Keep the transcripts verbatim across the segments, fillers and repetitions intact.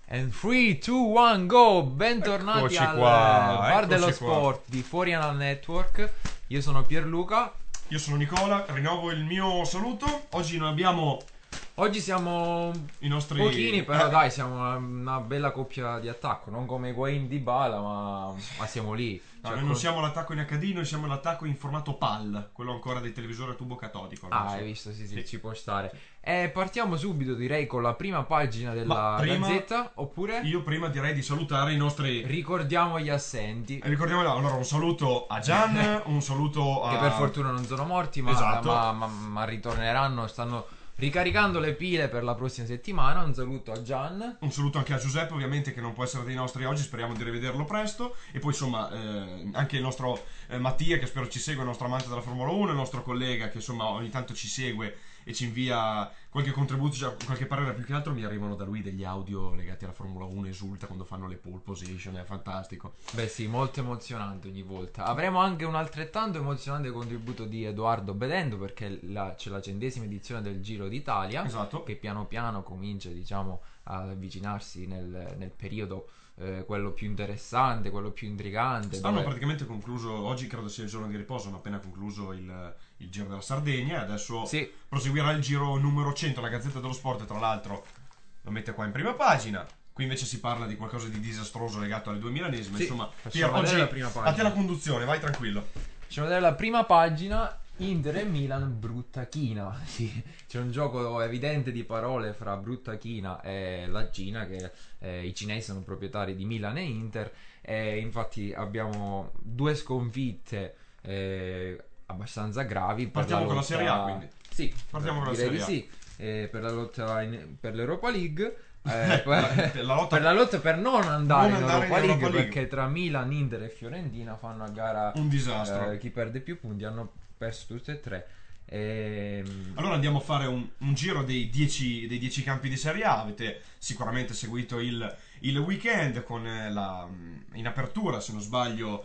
And tre, due, uno, go! Bentornati Eccoci al qua, Bar dello eccoci qua. Sport di Fuori Anal Network. Io sono Pierluca. Io sono Nicola, rinnovo il mio saluto. Oggi noi abbiamo Oggi siamo i nostri pochini, però eh, dai, siamo una, una bella coppia di attacco. Non come Higuaín Dybala, ma, ma siamo lì. no, Cioè, noi non con- siamo l'attacco in acca di, noi siamo l'attacco in formato PAL, quello ancora dei televisori a tubo catodico. non Ah, so. hai visto? Sì, sì, Sì. ci può stare. E partiamo subito, direi, con la prima pagina della Ma prima- Gazzetta. Oppure Io prima direi di salutare i nostri. ricordiamo gli assenti. Ricordiamo allora un saluto a Gian, un saluto a. Che per fortuna non sono morti, ma, Esatto. ma- ma- ma ritorneranno. Stanno ricaricando le pile per la prossima settimana. Un saluto a Gian. Un saluto anche a Giuseppe, ovviamente, che non può essere dei nostri oggi, speriamo di rivederlo presto. E poi, insomma, eh, anche il nostro eh, Mattia, che spero ci segue, il nostro amante della Formula uno, il nostro collega, che insomma ogni tanto ci segue e ci invia qualche contributo, cioè, qualche parere. Più che altro mi arrivano da lui degli audio legati alla Formula uno, esulta quando fanno le pole position, è fantastico. Beh sì, molto emozionante ogni volta. Avremo anche un altrettanto emozionante contributo di Edoardo Bedendo, perché la- c'è la centesima edizione del Giro d'Italia, Esatto. che piano piano comincia, diciamo, ad avvicinarsi nel, nel periodo eh, quello più interessante, quello più intrigante. Stanno dove- praticamente concluso, oggi credo sia il giorno di riposo, hanno appena concluso il, il Giro della Sardegna e adesso Sì, proseguirà il giro numero cento. La Gazzetta dello Sport, tra l'altro, lo mette qua in prima pagina. Qui invece si parla di qualcosa di disastroso legato alle due milanesime. Sì, Insomma, facciamo Pier, vedere oggi la prima pagina. a te la conduzione, vai tranquillo. facciamo vedere la prima pagina. Inter e Milan, brutta china. Sì, c'è un gioco evidente di parole fra brutta china e la Cina, che eh, i cinesi sono proprietari di Milan e Inter, e infatti abbiamo due sconfitte eh, abbastanza gravi per Partiamo la con la lotta- Serie A, quindi. Sì, Partiamo con la direi Serie A. di sì, eh, per la lotta in- per l'Europa League. eh, per, La lotta per la lotta per non andare Non in andare Europa in League, Europa League. perché tra Milan, Inter e Fiorentina fanno a gara un disastro. eh, chi perde più punti. Hanno perso tutte e tre. Ehm, Allora andiamo a fare un, un giro dei dieci dei dieci campi di Serie A. Avete sicuramente seguito il, il weekend con eh, la, in apertura, se non sbaglio,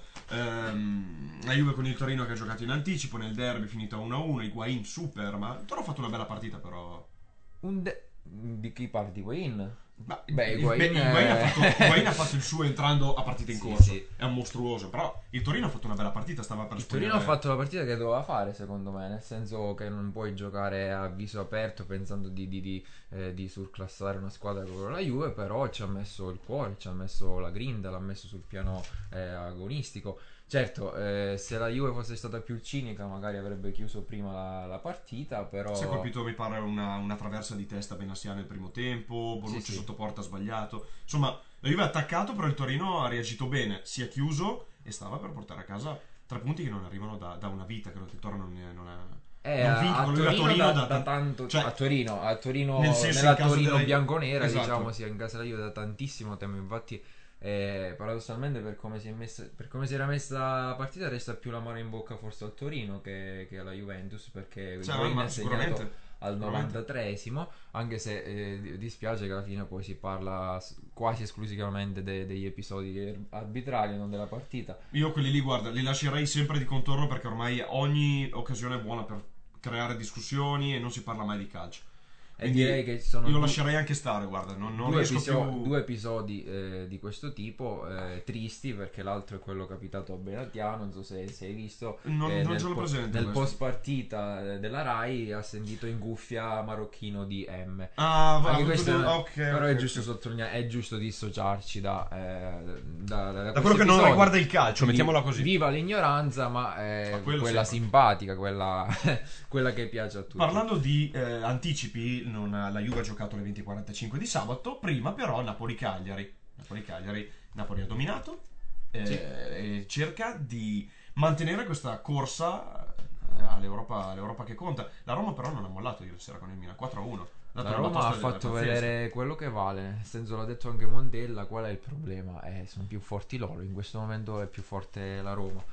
ehm, la Juve con il Torino che ha giocato in anticipo nel derby, finito uno a uno. Higuaín super, ma il Torino ha fatto una bella partita però. un de- di chi parli? Di Higuaín? Ma Beh, il- Higuaín, beh, Higuaín ha eh. fatto, Higuaín ha fatto il suo entrando a partita in Sì, corso. sì. È un mostruoso, però il Torino ha fatto una bella partita, stava per Il Torino ha spogliare- fatto la partita che doveva fare, secondo me, nel senso che non puoi giocare a viso aperto pensando di, di- di, eh, di surclassare una squadra come la Juve, però ci ha messo il cuore, ci ha messo la grinta, l'ha messo sul piano eh, agonistico. Certo, eh, se la Juve fosse stata più cinica magari avrebbe chiuso prima la, la partita, però... Si è colpito, mi pare, una, una traversa di testa Benassia nel primo tempo. Bonucci Sì, sì. sotto porta sbagliato. Insomma, la Juve ha attaccato, però il Torino ha reagito bene. Si è chiuso e stava per portare a casa tre punti che non arrivano da, da una vita. Credo che il Toro non, è- non ha. Eh, non a, vince a con lui a Torino, Torino da, da- da tanto, cioè, a Torino, a Torino nel senso, nella in caso Torino della- bianconera, Esatto. diciamo, sia in casa della Juve da tantissimo tempo. Infatti, eh, paradossalmente, per come si è messa, per come si era messa la partita, resta più l'amaro in bocca forse al Torino che, che alla Juventus, perché Cioè, Higuaín ma è segnato sicuramente. al sicuramente. novantatreesimo, anche se eh, dispiace che alla fine poi si parla s- quasi esclusivamente de- degli episodi arbitrali, non della partita. Io quelli lì, guarda, li lascerei sempre di contorno perché ormai ogni occasione è buona per creare discussioni e non si parla mai di calcio. E Quindi direi che ci sono io due- lascerei anche stare, guarda, non, non due, riesco episo- più. due episodi eh, di questo tipo eh, tristi, perché l'altro è quello capitato a Benatiano, non so se, se hai visto. Non- eh, non nel ce l'ho po- presente nel questo. post partita della Rai ha sentito in cuffia marocchino di M. Ah, va, Anche ha questo avuto- è- ok, però ok, è giusto ok. sottolineare, è giusto dissociarci da, eh, da, da Da questo quello che non episodio. riguarda il calcio, Quindi, mettiamola così. Viva l'ignoranza, ma, eh, Ma quello quella sempre. simpatica, quella, quella che piace a tutti. Parlando di eh, anticipi, non ha- la Juve ha giocato alle venti e quarantacinque di sabato, prima però Napoli-Cagliari. Napoli-Cagliari, Napoli ha dominato eh, Sì. e cerca di mantenere questa corsa eh, all'Europa, all'Europa che conta. La Roma però non ha mollato ieri sera con il Milan, quattro a uno. La Roma ha fatto vedere vedere quello che vale, nel senso, l'ha detto anche Montella. Qual è il problema? Eh, sono più forti loro, in questo momento è più forte la Roma.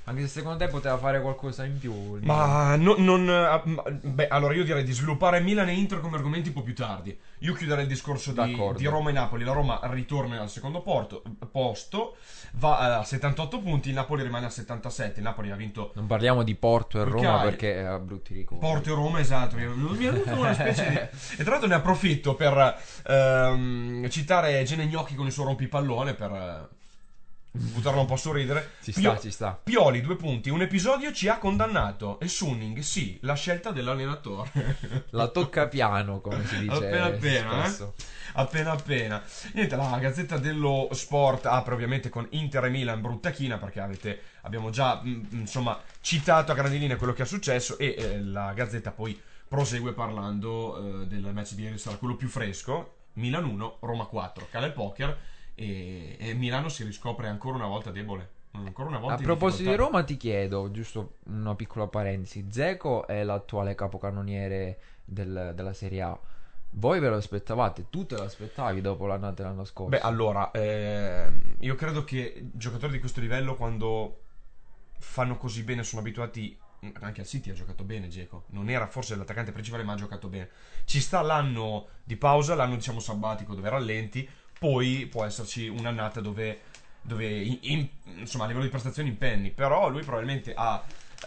Anche se secondo te poteva fare qualcosa in più. il Milan. Ma no- non. ah, ma- Beh, allora io direi di sviluppare Milan e Inter come argomenti un po' più tardi. Io chiuderei il discorso di, D'accordo. di Roma e Napoli. La Roma ritorna al secondo porto- posto, va a settantotto punti, il Napoli rimane a settantasette. Il Napoli ha vinto Non parliamo di Porto e Perché Roma hai- perché ha brutti ricordi. Porto e Roma, esatto. Mi mi è venuta una specie di. E tra l'altro ne approfitto per ehm, citare Gene Gnocchi con il suo rompipallone per eh, buttarlo un po' a sorridere. Ci Pio- sta, ci sta. Pioli, due punti. Un episodio ci ha condannato. E Sunning, sì, la scelta dell'allenatore. La tocca piano, come si dice Appena appena, spesso. Appena appena. Niente, la Gazzetta dello Sport apre ovviamente con Inter e Milan brutta china perché avete, abbiamo già mh, insomma citato a grandi linee quello che è successo e eh, la Gazzetta poi prosegue parlando eh, del match di ieri sera, quello più fresco, Milan uno, Roma quattro, cala il poker e, e Milano si riscopre ancora una volta debole. Ancora una volta A in proposito di difficoltà. Roma ti chiedo, giusto una piccola parentesi, Dzeko è l'attuale capocannoniere del- della Serie A. Voi ve lo aspettavate? Tu te lo aspettavi dopo l'annata dell'anno scorso? Beh, allora, ehm, io credo che giocatori di questo livello quando fanno così bene sono abituati. Anche al City ha giocato bene Dzeko, non era forse l'attaccante principale ma ha giocato bene. Ci sta l'anno di pausa, l'anno diciamo sabbatico dove rallenti, poi può esserci un'annata dove, dove in- in- insomma a livello di prestazioni impenni, però lui probabilmente ha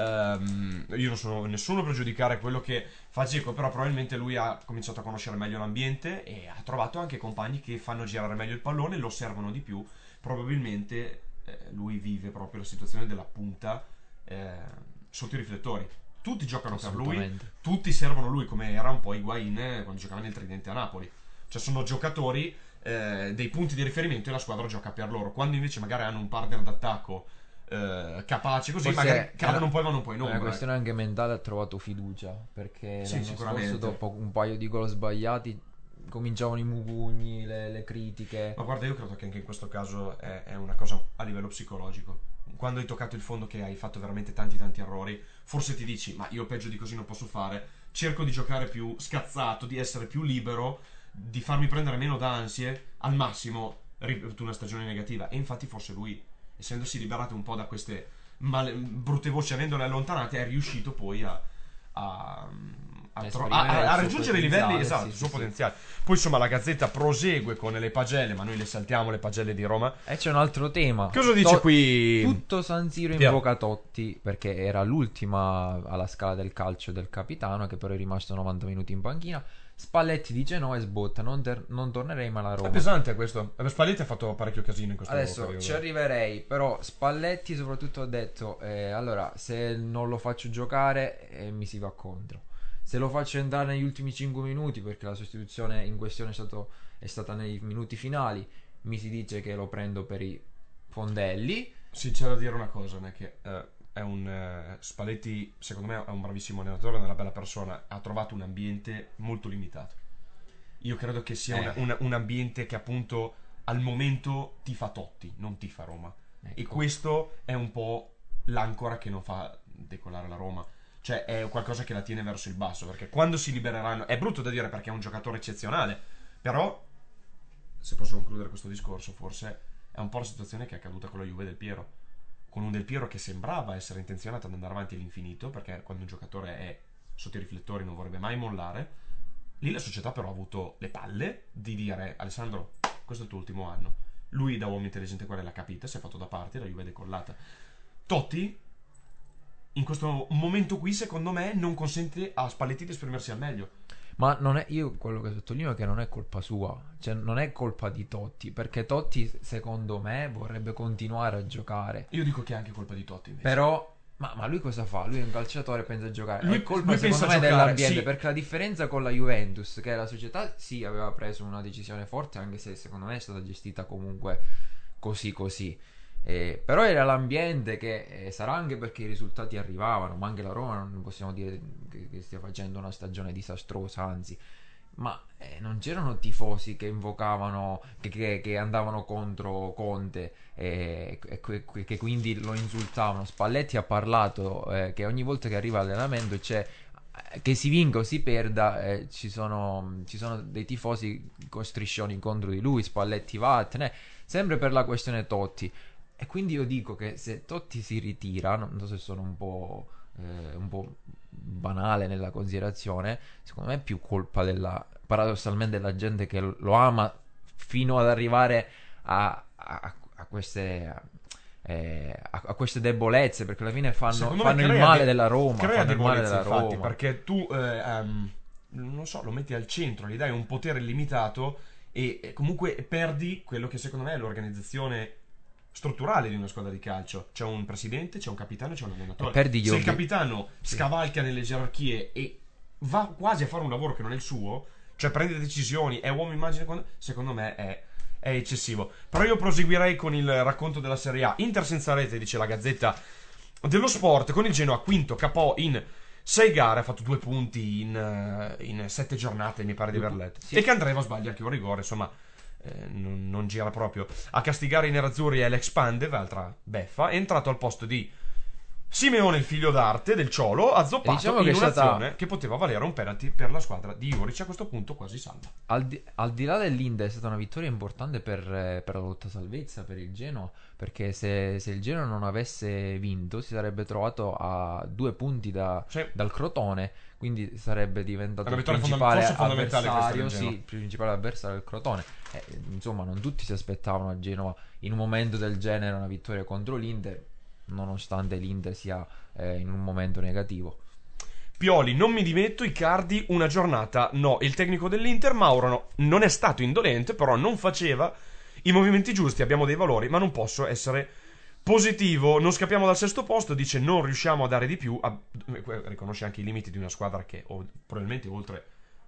ehm, io non sono nessuno per giudicare quello che fa Dzeko, però probabilmente lui ha cominciato a conoscere meglio l'ambiente e ha trovato anche compagni che fanno girare meglio il pallone, lo servono di più. Probabilmente eh, lui vive proprio la situazione della punta eh, sotto i riflettori. Tutti giocano per lui, Assolutamente. tutti servono lui, come era un po' Higuain eh, quando giocava nel Tridente a Napoli. Cioè sono giocatori eh, dei punti di riferimento e la squadra gioca per loro. Quando invece magari hanno un partner d'attacco eh, capace così, Forse magari è cadono una- un po' e vanno un po' in È una ombra. questione anche mentale, ha trovato fiducia perché Sì, l'anno sicuramente. scorso dopo un paio di gol sbagliati cominciavano i mugugni, le, le critiche. Ma guarda, io credo che anche in questo caso è, è una cosa a livello psicologico. Quando hai toccato il fondo che hai fatto veramente tanti tanti errori, forse ti dici, ma io peggio di così non posso fare, cerco di giocare più scazzato, di essere più libero, di farmi prendere meno d'ansie, al massimo ripeto una stagione negativa. E infatti forse lui, essendosi liberato un po' da queste male- brutte voci, avendole allontanate, è riuscito poi a... a a, tro- a- Esprimere a- il a suo raggiungere i livelli potenziale, esatto, sì, il suo sì, sì. potenziale. Poi insomma la Gazzetta prosegue con le pagelle, ma noi le saltiamo le pagelle di Roma. E c'è un altro tema. Cosa dice To- qui? Tutto San Siro Piero. invoca Totti perché era l'ultima alla scala del calcio del capitano che però è rimasto novanta minuti in panchina. Spalletti dice no e sbotta, non, ter- non tornerei mai alla È Roma. pesante questo. Eh, Spalletti ha fatto parecchio casino in questo Adesso periodo. ci arriverei, però Spalletti soprattutto ha detto eh, allora se non lo faccio giocare eh, mi si va contro. Se lo faccio entrare negli ultimi cinque minuti perché la sostituzione in questione è, stato, è stata nei minuti finali, mi si dice che lo prendo per i fondelli. Sì, c'è da dire una cosa, non è che eh, è un eh, Spalletti, secondo me è un bravissimo allenatore, è una bella persona, ha trovato un ambiente molto limitato. Io credo che sia Eh. una- una- un ambiente che appunto al momento ti fa Totti, non ti fa Roma. Ecco. E questo è un po' l'ancora che non fa decollare la Roma. Cioè è qualcosa che la tiene verso il basso, perché quando si libereranno, è brutto da dire perché è un giocatore eccezionale, però se posso concludere questo discorso, forse è un po' la situazione che è accaduta con la Juve del Piero, con un Del Piero che sembrava essere intenzionato ad andare avanti all'infinito, perché quando un giocatore è sotto i riflettori non vorrebbe mai mollare. Lì la società però ha avuto le palle di dire Alessandro, questo è il tuo ultimo anno. Lui da uomo intelligente quale l'ha capita, si è fatto da parte, la Juve è decollata. Totti in questo momento qui secondo me non consente a Spalletti di esprimersi al meglio. Ma non è, io quello che sottolineo è che non è colpa sua, cioè non è colpa di Totti, perché Totti secondo me vorrebbe continuare a giocare, Io dico che è anche colpa di Totti invece. però ma, ma lui cosa fa? Lui è un calciatore, pensa a giocare. Lui- È colpa lui secondo pensa me a giocare, dell'ambiente, sì. perché la differenza con la Juventus, che la società sì aveva preso una decisione forte, anche se secondo me è stata gestita comunque così così. Eh, però era l'ambiente che eh, sarà anche perché i risultati arrivavano, ma anche la Roma non possiamo dire che, che stia facendo una stagione disastrosa, anzi, ma eh, non c'erano tifosi che invocavano, che, che- che andavano contro Conte eh, e que- que- che quindi lo insultavano. Spalletti ha parlato eh, che ogni volta che arriva all'allenamento c'è eh, che si vinca o si perda, eh, ci sono, ci sono dei tifosi con striscioni contro di lui. Spalletti vattene, sempre per la questione Totti. E quindi io dico che se Totti si ritira, non so se sono un po', eh, un po' banale nella considerazione, secondo me è più colpa della, paradossalmente, della gente che lo ama fino ad arrivare a, a, a queste... eh, a, a queste debolezze, perché alla fine fanno, Secondo fanno me il crea male de- della Roma, crea fanno il male debolezza, della infatti, Roma. perché tu eh, ehm, non so, lo metti al centro, gli dai un potere illimitato e, e comunque perdi quello che secondo me è l'organizzazione strutturale di una squadra di calcio. C'è un presidente, c'è un capitano, c'è un allenatore. E perdi gli Se il obbi- capitano Sì. scavalca nelle gerarchie e va quasi a fare un lavoro che non è il suo, cioè prende decisioni, è uomo immagine, quando- secondo me è, è eccessivo. Però io proseguirei con il racconto della Serie A. Inter senza rete, dice la Gazzetta dello Sport, con il Genoa quinto, K O in sei gare, ha fatto due punti in, eh, in sette giornate, mi pare di aver letto. Sì. E che Andreva sbaglia anche un rigore, insomma, eh, non, non gira proprio. A castigare i nerazzurri è l'ex Pandev, altra beffa, è entrato al posto di Simeone, il figlio d'arte del Ciolo, azzoppato E diciamo in che è un'azione stata- che poteva valere un penalty per la squadra di Juric, a questo punto quasi salva. Al di, al di là dell'Inter è stata una vittoria importante per, eh, per la lotta salvezza per il Genoa, perché se, se il Genoa non avesse vinto si sarebbe trovato a due punti da- Sì. dal Crotone, quindi sarebbe diventato Una il vittoria principale fondam- forse fondamentale questa avversario, del sì, Genoa. il principale avversario del Crotone. Eh, insomma, non tutti si aspettavano a Genoa in un momento del genere una vittoria contro l'Inter, nonostante l'Inter sia eh, in un momento negativo. Pioli, non mi dimetto, Icardi una giornata no. Il tecnico dell'Inter, Mauro, no, non è stato indolente, però non faceva i movimenti giusti. Abbiamo dei valori, ma non posso essere positivo. Non scappiamo dal sesto posto, dice non riusciamo a dare di più. A- riconosce anche i limiti di una squadra che o- probabilmente oltre,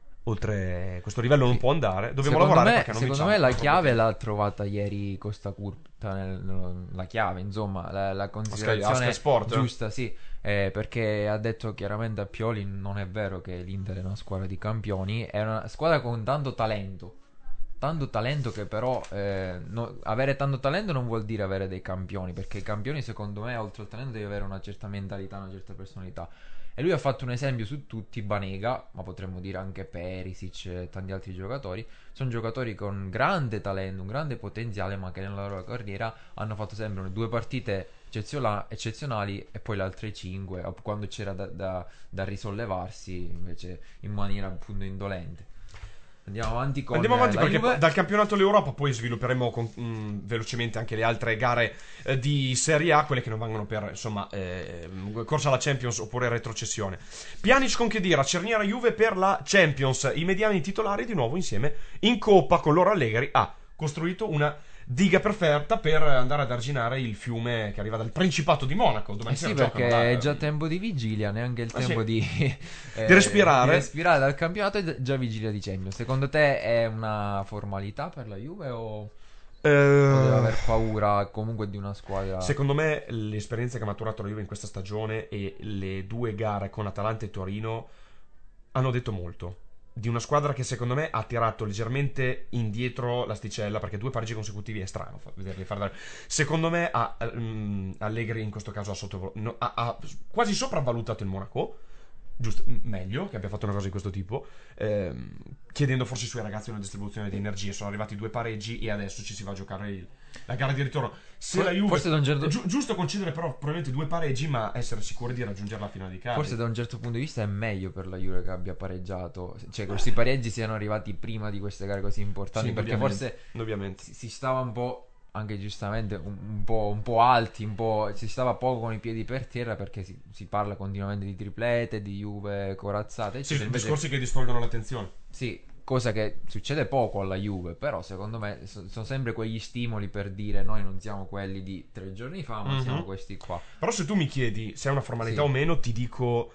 oltre questo livello non Sì. può andare. Dobbiamo Secondo lavorare me, perché non secondo vinciamo. me la Troppo chiave tempo. l'ha trovata ieri Costa Curta, nel- nel- la chiave, insomma, la, la a considerazione Sky Sport, eh? giusta, sì, eh, perché ha detto chiaramente a Pioli non è vero che l'Inter è una squadra di campioni, è una squadra con tanto talento, tanto talento che però eh, no- avere tanto talento non vuol dire avere dei campioni, perché i campioni secondo me oltre al talento devi avere una certa mentalità, una certa personalità. E lui ha fatto un esempio su tutti, Banega, ma potremmo dire anche Perisic e tanti altri giocatori. Sono giocatori con grande talento, un grande potenziale, ma che nella loro carriera hanno fatto sempre due partite ecceziola- eccezionali e poi le altre cinque, o quando c'era da, da- da risollevarsi, invece in maniera appunto indolente. Andiamo avanti con Andiamo avanti eh, la perché Juve. dal campionato d'Europa poi svilupperemo con- mh, velocemente anche le altre gare eh, di Serie A, quelle che non vengono per insomma eh, corsa alla Champions oppure retrocessione. Pjanic con Khedira, Cerniera Juve per la Champions, i mediani titolari di nuovo insieme in Coppa con loro Allegri ha costruito una diga perfetta per andare ad arginare il fiume che arriva dal Principato di Monaco. Domani Eh sì, sera perché giocano, è dai. già tempo di vigilia, neanche il Ah, tempo sì. di, eh, Di respirare. di respirare dal campionato, è già vigilia di Champions. Secondo te è una formalità per la Juve o, o deve Eh, aver paura comunque di una squadra? Secondo me l'esperienza che ha maturato la Juve in questa stagione e le due gare con Atalanta e Torino hanno detto molto. Di una squadra che secondo me ha tirato leggermente indietro l'asticella, perché due pareggi consecutivi è strano fa- vederli fare da... Secondo me ha, mm, Allegri in questo caso ha, sotto, no, ha, ha quasi sopravvalutato il Monaco. Giusto, m- meglio che abbia fatto una cosa di questo tipo, ehm, chiedendo forse ai suoi ragazzi una distribuzione di energie. Sono arrivati due pareggi e adesso ci si va a giocare il- la gara di ritorno. Se For- la Juve, forse da un certo- è giu- giusto concedere però probabilmente due pareggi, ma essere sicuri di raggiungere la finale di casa. Forse da un certo punto di vista è meglio per la Juve che abbia pareggiato, cioè questi pareggi siano arrivati prima di queste gare così importanti, Sì, perché indubbiamente, forse indubbiamente. si, si stava un po', anche giustamente, un, un po', un po' alti, un po', si stava poco con i piedi per terra, perché si, si parla continuamente di triplete, di Juve corazzate, Sì, eccetera. Invece- discorsi che distolgono l'attenzione. sì, cosa che succede poco alla Juve, però secondo me so- sono sempre quegli stimoli per dire noi non siamo quelli di tre giorni fa, ma Mhm. siamo questi qua. Però se tu mi chiedi se è una formalità Sì. o meno, ti dico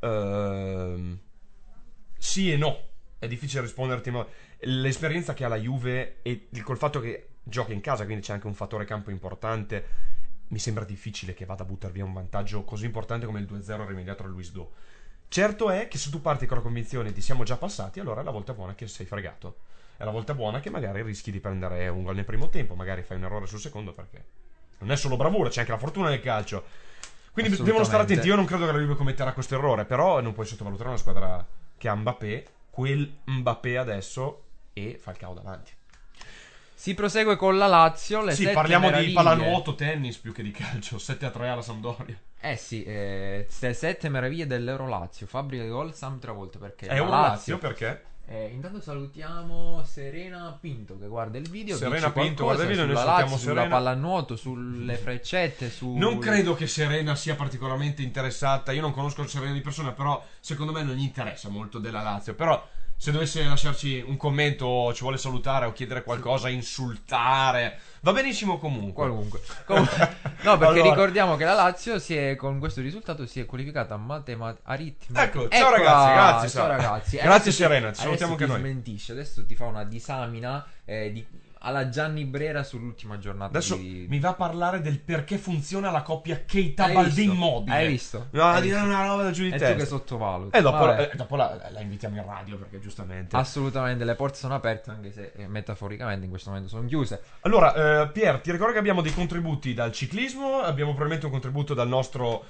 ehm, sì e no. È difficile risponderti, ma l'esperienza che ha la Juve e il- col fatto che gioca in casa, quindi c'è anche un fattore campo importante, mi sembra difficile che vada a buttare via un vantaggio così importante come il due a zero rimediato al Luis Do. Certo è che se tu parti con la convinzione di siamo già passati, allora è la volta buona che sei fregato. È la volta buona che magari rischi di prendere un gol nel primo tempo, magari fai un errore sul secondo, perché non è solo bravura, c'è anche la fortuna nel calcio. Quindi devono stare attenti. Io non credo che la Juve commetterà questo errore, però non puoi sottovalutare una squadra che ha Mbappé, quel Mbappé adesso, e Falcao davanti. Si prosegue con la Lazio. Le Sì, sette parliamo meraviglie. di pallanuoto, tennis più che di calcio. sette a tre alla Sampdoria. Eh sì, eh, ste sette meraviglie dell'Euro Lazio. Fabbrica di gol Sam Travolta. Perché È la un Lazio Lazio perché? Eh, intanto salutiamo Serena Pinto che guarda il video. Serena dice Pinto qualcosa guarda il video, noi sulla salutiamo Lazio, sulla Serena. pallanuoto, sulle freccette, su... Non credo che Serena sia particolarmente interessata. Io non conosco Serena di persona, però secondo me non gli interessa molto della Lazio. Però se dovesse lasciarci un commento o ci vuole salutare o chiedere qualcosa, insultare, va benissimo comunque. Qualunque. Comunque- no, perché Allora. ricordiamo che la Lazio si è, con questo risultato si è qualificata a matematica aritmica. Ecco, ciao Eccola! ragazzi, grazie, ciao Sara. ragazzi. Grazie, Adesso ti- Serena, ti adesso salutiamo ti anche noi. smentisce, adesso ti fa una disamina eh, di- alla Gianni Brera sull'ultima giornata Adesso di... mi va a parlare del perché funziona la coppia Keita Hai Baldin visto? mobile. Hai visto? No, Hai a dire visto? una roba da giù di E tu testa. che sottovaluti. E dopo, Vabbè. eh, dopo la, la invitiamo in radio perché giustamente. Assolutamente, le porte sono aperte, anche se eh, metaforicamente in questo momento sono chiuse. Allora, eh, Pier, ti ricordo che abbiamo dei contributi dal ciclismo, abbiamo probabilmente un contributo dal nostro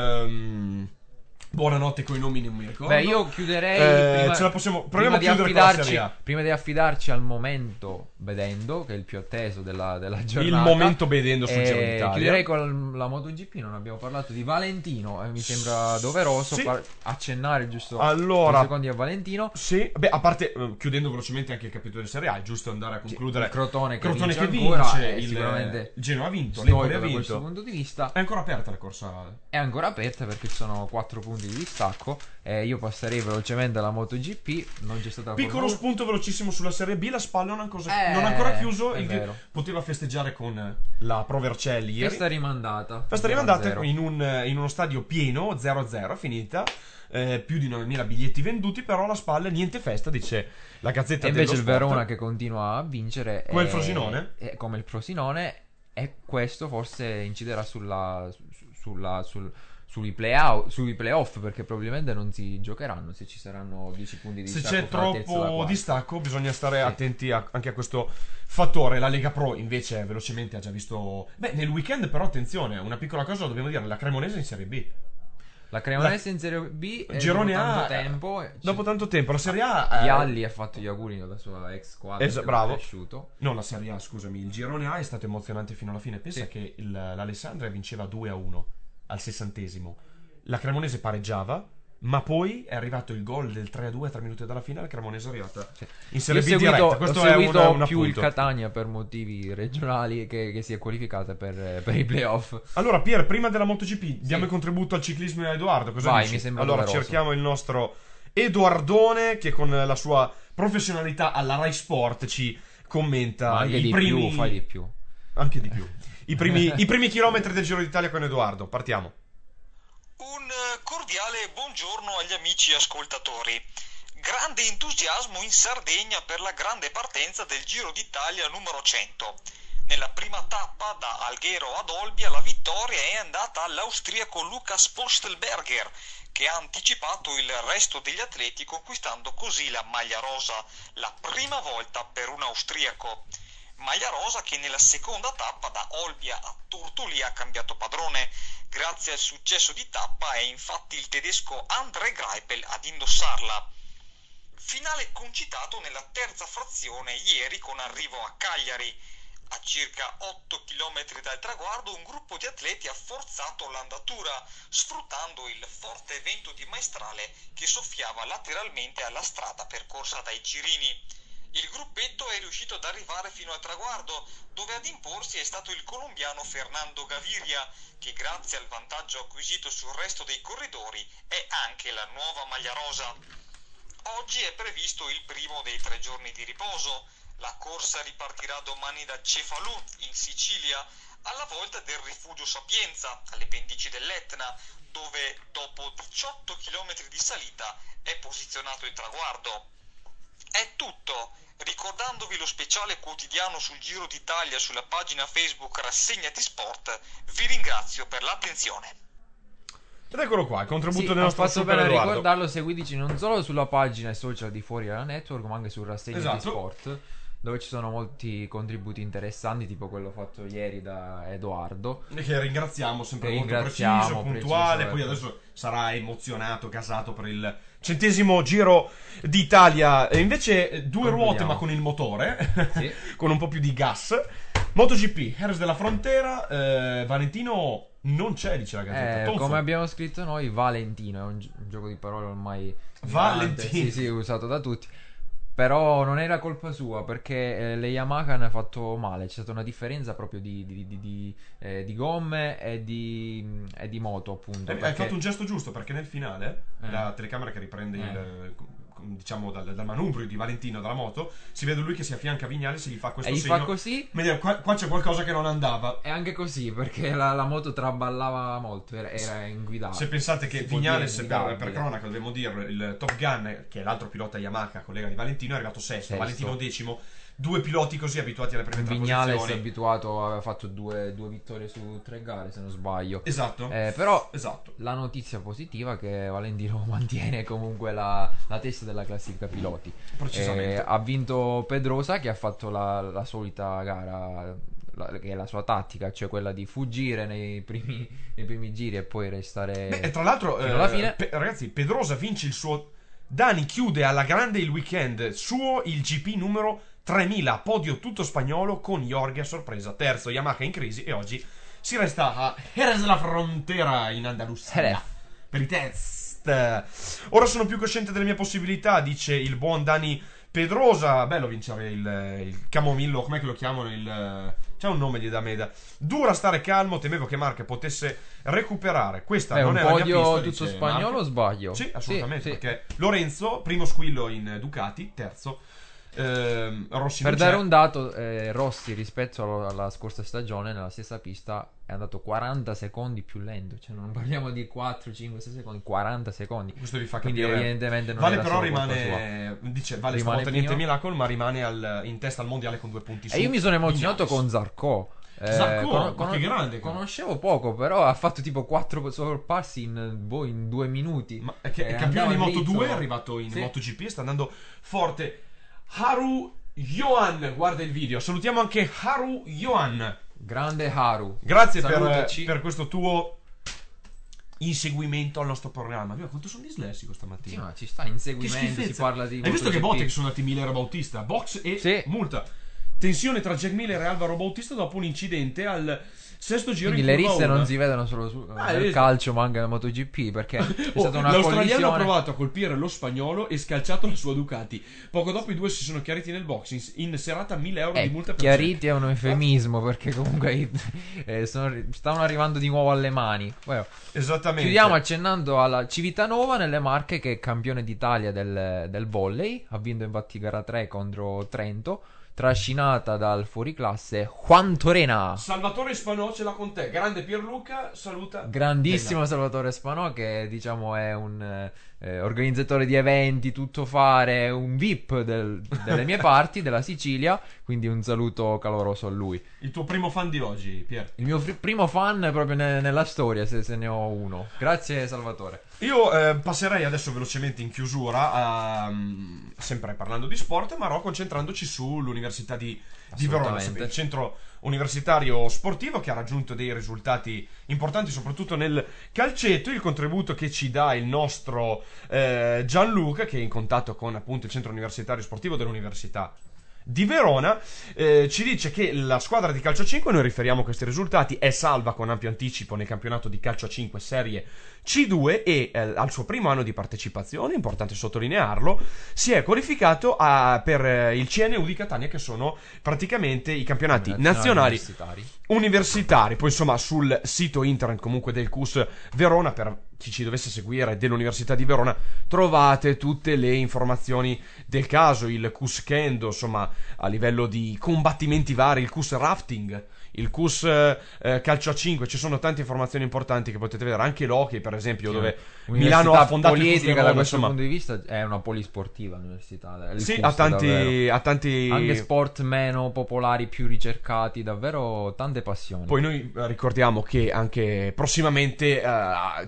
ehm, Buonanotte coi nomi, non mi ricordo. Beh, io chiuderei. Eh, prima, ce la possiamo- prima proviamo a di chiudere con la affidarci, Serie A. prima di affidarci al momento vedendo, che è il più atteso della, della giornata. Il momento vedendo sul eh, Giro d'Italia. Chiuderei con la MotoGP. Non abbiamo parlato di Valentino. E mi sembra doveroso Sì. par- accennare giusto Allora- due secondi a Valentino. Sì, beh, a parte eh, chiudendo velocemente anche il capitolo di Serie A, è giusto andare a concludere. Il Crotone che Crotone vince che ancora, vince, è il, sicuramente il Genoa ha vinto, storico l'Empoli ha da questo vinto. punto di vista. È ancora aperta la corsa. È ancora aperta perché ci sono quattro punti di distacco. Eh, io passerei velocemente alla MotoGP. Non c'è stata Piccolo Formula spunto velocissimo sulla Serie B, la spalla non, ha ancora- Eh, non ha ancora chiuso, è il che vero. poteva festeggiare con la Pro Vercelli uno. ieri. Festa rimandata. Festa zero a rimandata zero. in, un- in uno stadio pieno, zero a zero, finita. Eh, più di novemila biglietti venduti, però alla spalla niente festa, dice la Gazzetta E dello invece il Sport. Verona che continua a vincere. Come il è- Frosinone? è come il Frosinone. E questo forse inciderà sulla, su- sulla, sul, sui, play sui playoff, perché probabilmente non si giocheranno se ci saranno dieci punti di Se distacco c'è fra la terza e la troppo quarta. distacco bisogna stare Sì. attenti a- anche a questo fattore. La Lega Pro invece velocemente ha già visto. Beh, nel weekend però attenzione, una piccola cosa lo dobbiamo dire, la Cremonese in Serie B. La Cremonese in Serie B eh, Girone dopo tanto A, tempo eh, Dopo ci- tanto tempo, la Serie A. eh, Vialli ha fatto gli auguri alla sua ex squadra Esa- che bravo. è cresciuto. No, la Serie A, scusami, il girone A è stato emozionante fino alla fine. Pensa Sì. che il- l'Alessandria vinceva due a uno al sessantesimo. La Cremonese pareggiava, ma poi è arrivato il gol del tre a due a tre minuti dalla fine. La Cremonese è arrivata Sì. in Serie Io B ho seguito, diretta. ho Questo è seguito un, un più il appunto. Catania per motivi regionali che, che si è qualificata per, per i playoff. Allora, Pier, prima della MotoGP, diamo Sì. il contributo al ciclismo e a Edoardo. Cosa Vai, dici? mi sembra allora, doveroso. cerchiamo il nostro Edoardone che con la sua professionalità alla Rai Sport ci commenta Ma anche i di primi. più, fai di più. Anche di più. I primi, i primi chilometri del Giro d'Italia con Edoardo. Partiamo. Un eh, cordiale buongiorno agli amici ascoltatori. Grande entusiasmo in Sardegna per la grande partenza del Giro d'Italia numero cento. Nella prima tappa da Alghero ad Olbia la vittoria è andata all'austriaco Lukas Postelberger, che ha anticipato il resto degli atleti conquistando così la maglia rosa, la prima volta per un austriaco. Maglia rosa che nella seconda tappa da Olbia a Tortoli ha cambiato padrone. Grazie al successo di tappa è infatti il tedesco André Greipel ad indossarla. Finale concitato nella terza frazione ieri con arrivo a Cagliari. A circa otto chilometri dal traguardo un gruppo di atleti ha forzato l'andatura, sfruttando il forte vento di maestrale che soffiava lateralmente alla strada percorsa dai girini. Il gruppetto è riuscito ad arrivare fino al traguardo, dove ad imporsi è stato il colombiano Fernando Gaviria, che grazie al vantaggio acquisito sul resto dei corridori è anche la nuova maglia rosa. Oggi è previsto il primo dei tre giorni di riposo. La corsa ripartirà domani da Cefalù, in Sicilia, alla volta del rifugio Sapienza, alle pendici dell'Etna, dove dopo diciotto chilometri di salita è posizionato il traguardo. È tutto. Ricordandovi lo speciale quotidiano sul Giro d'Italia sulla pagina Facebook Rassegnati Sport, vi ringrazio per l'attenzione. Ed eccolo qua, il contributo Sì, del ho nostro fatto super bene a Edoardo. ricordarlo. Seguiteci non solo sulla pagina e social di Fuori dalla Network, ma anche su Rassegnati Esatto. Sport, dove ci sono molti contributi interessanti, tipo quello fatto ieri da Edoardo, che ringraziamo, sempre che molto ringraziamo, preciso, puntuale. preciso, Poi ecco. adesso sarà emozionato, gasato per il centesimo Giro d'Italia. E invece due Concludiamo. ruote ma con il motore, Sì. con un po' più di gas. MotoGP, Jerez della Frontera, eh, Valentino non c'è, dice la Gazzetta. Eh, Tonfo. come abbiamo scritto noi, Valentino è un, gi- un gioco di parole ormai Valentino. sì, sì, usato da tutti. Però non era colpa sua, perché eh, le Yamaha hanno fatto male. C'è stata una differenza proprio di, di, di, di, eh, di gomme e di, e di moto, appunto. Eh, Hai perché- fatto un gesto giusto, perché nel finale Eh. la telecamera che riprende Eh. il, diciamo dal, dal manubrio di Valentino dalla moto, si vede lui che si affianca a Vignales e gli fa questo e gli segno. fa così. Ma dire, qua, qua c'è qualcosa che non andava. E anche così, perché la, la moto traballava molto, era, era inguidabile. Se pensate che Si può Vignales, dire, per, inguidabile. per cronaca, dobbiamo dirlo, il Top Gun, che è l'altro pilota Yamaha, collega di Valentino, è arrivato sesto, Sesto. Valentino decimo. Due piloti così abituati alle prime tre Vignales è posizioni. abituato, aveva fatto due, due vittorie su tre gare, se non sbaglio. Esatto. Eh, però Esatto. la notizia positiva è che Valentino mantiene comunque la, la testa della classifica piloti. Precisamente. Eh, ha vinto Pedrosa, che ha fatto la, la solita gara, la- che è la sua tattica, cioè quella di fuggire nei primi, nei primi giri e poi restare Beh, e tra l'altro, fino eh, alla fine. Pe- ragazzi, Pedrosa vince il suo. Dani chiude alla grande il weekend suo, il G P numero tremila, podio tutto spagnolo con Jorge a sorpresa, terzo, Yamaha in crisi, e oggi si resta a Jerez della Frontera in Andalusia Jerez. per i test. Ora sono più cosciente delle mie possibilità, dice il buon Dani Pedrosa. Bello vincere il, il camomillo, com'è che lo chiamano? Il, c'è un nome di da Meda. Dura stare calmo, temevo che Marche potesse recuperare. Questa È non un è la mia podio pista, tutto dice spagnolo Marche. o sbaglio? Sì, assolutamente, Sì, sì. perché Lorenzo, primo squillo in Ducati, terzo. Ehm, Rossi Per non dare c'è. un dato, eh, Rossi rispetto alla, alla scorsa stagione, nella stessa pista è andato quaranta secondi più lento. Cioè non parliamo di quattro, cinque, sei secondi, quaranta secondi. Questo vi fa Quindi capire. evidentemente non Vale era però solo colpa rimane, dice, vale Rimane stavolta niente primo. Miracle, ma rimane al- in testa al mondiale con due punti su. E io mi sono emozionato Vignales. con Zarco. Eh, Zarco, ma che grande, conoscevo poco, però ha fatto tipo quattro sorpassi in, boh, in due minuti. Ma è che Eh, è campione di andava Moto dritto. due, è arrivato in Sì. MotoGP e sta andando forte. Haru Johan, guarda il video. Salutiamo anche Haru Johan. Grande Haru. Grazie per, Salutaci. per questo tuo inseguimento al nostro programma. Dio, quanto sono dislessico Sì, stamattina. ma ci sta Che inseguimento, si schifezza. parla di Hai visto che MotoGP. botte che sono andati Miller e Bautista? Box e Sì. multa. Tensione tra Jack Miller e Alvaro Bautista dopo un incidente al sesto giro Quindi in le curva risse uno. non si vedono solo su, Ah, nel eh, calcio, ma anche nel MotoGP, perché è Oh, stata una l'australiano collisione. ha provato a colpire lo spagnolo e scalciato la sua Ducati. Poco dopo i due si sono chiariti nel box in, in serata mille euro Eh, di multa per chiariti è un eufemismo, perché comunque i- eh, sono- stavano arrivando di nuovo alle mani. Bueno, Esattamente. chiudiamo accennando alla Civitanova nelle Marche, che è campione d'Italia del, del volley. Ha vinto infatti gara tre contro Trento, trascinata dal fuoriclasse Juan Torena. Salvatore Spanò ce l'ha con te. Grande Pierluca, saluta. Grandissimo Salvatore Spanò, che diciamo è un eh, organizzatore di eventi, tutto fare, un V I P del- delle mie parti, della Sicilia, quindi un saluto caloroso a lui. Il tuo primo fan di oggi, Pier. Il mio fr- primo fan proprio ne- nella storia, se, se ne ho uno. Grazie Salvatore. Io eh, passerei adesso velocemente in chiusura, a, mm, sempre parlando di sport, ma concentrandoci sull'Università di, di Verona, Assolutamente. il centro universitario sportivo che ha raggiunto dei risultati importanti soprattutto nel calcetto. Il contributo che ci dà il nostro eh, Gianluca, che è in contatto con appunto il centro universitario sportivo dell'Università di Verona, eh, ci dice che la squadra di calcio a cinque, noi riferiamo questi risultati, è salva con ampio anticipo nel campionato di calcio a cinque serie C due e eh, al suo primo anno di partecipazione, importante sottolinearlo, si è qualificato a- per eh, il C N U di Catania, che sono praticamente i campionati nazionali universitari. universitari. Poi insomma sul sito internet comunque del C U S Verona, per chi ci dovesse seguire dell'Università di Verona, trovate tutte le informazioni del caso, il C U S Kendo, insomma a livello di combattimenti vari, il C U S Rafting, il C U S eh, calcio a cinque. Ci sono tante informazioni importanti che potete vedere, anche l'hockey per esempio, dove Milano ha fondato il C U S politica, Verona, da questo insomma. punto di vista è una polisportiva l'università, il Sì, C U S, ha tanti, davvero. ha tanti Anche sport meno popolari, più ricercati, davvero tante passioni. Poi noi eh, ricordiamo che anche prossimamente eh, cercheremo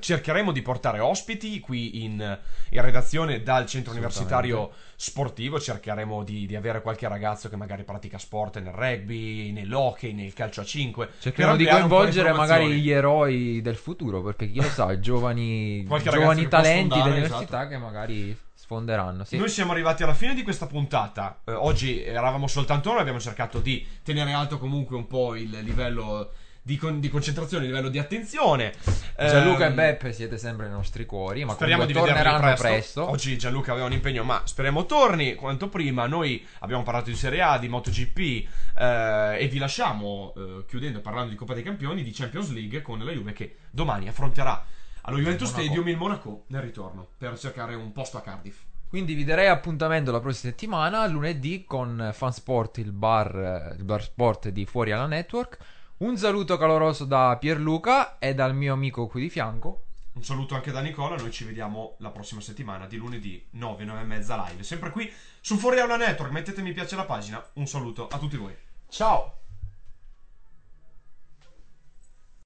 cercheremo di portare ospiti qui in, in redazione dal centro universitario sportivo. Cercheremo di, di avere qualche ragazzo che magari pratica sport nel rugby, nell'hockey, nel calcio a cinque. Cercheremo di coinvolgere magari gli eroi del futuro, perché chi lo sa, giovani, giovani talenti dell'università, esatto, che magari sfonderanno. Sì. Noi siamo arrivati alla fine di questa puntata. Eh, oggi eravamo soltanto noi, abbiamo cercato di tenere alto comunque un po' il livello di, con- di concentrazione, il livello di attenzione. Gianluca eh, e Beppe siete sempre nei nostri cuori, ma speriamo di torneranno presto. presto. Oggi Gianluca aveva un impegno, ma speriamo torni quanto prima. Noi abbiamo parlato di Serie A, di MotoGP, eh, e vi lasciamo eh, chiudendo parlando di Coppa dei Campioni, di Champions League, con la Juve che domani affronterà allo Juventus Monaco. Stadium il Monaco nel ritorno per cercare un posto a Cardiff. Quindi vi darei appuntamento la prossima settimana, lunedì, con Fansport, il bar, il bar sport di Fuori alla Network. Un saluto caloroso da Pierluca e dal mio amico qui di fianco. Un saluto anche da Nicola. Noi ci vediamo la prossima settimana di lunedì nove, nove e mezza live, sempre qui su Fuori alla Network. Mettete mi piace alla pagina. Un saluto a tutti voi. Ciao.